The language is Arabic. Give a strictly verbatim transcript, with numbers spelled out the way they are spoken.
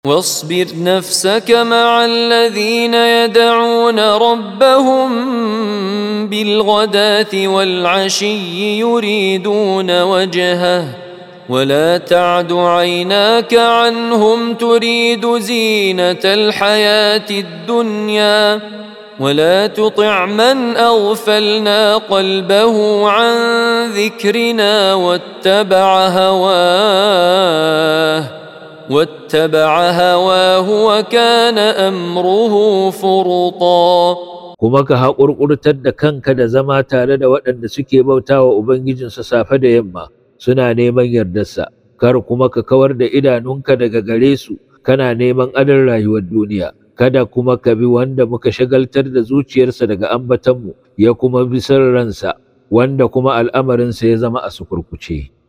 واصبر نفسك مع الذين يدعون ربهم بالغداة والعشي يريدون وجهه ولا تعد عيناك عنهم تريد زينة الحياة الدنيا ولا تطع من أغفلنا قلبه عن ذكرنا واتبع هواه واتبع هواه وكان أمره فرطا. kuma ka haƙurƙurtar da kanka da zama tare da waɗanda suke bautawa Ubangijinsu safe da yamma suna neman yardarsa, kar kuma ka kawar da idanunka daga gare su kana neman adon rayuwar duniya, kada kuma ka bi wanda muka shagaltar da zuciyarsa daga ambatonmu ya kuma bi son ransa wanda kuma al'amarinsa ya zama a sukurkuce.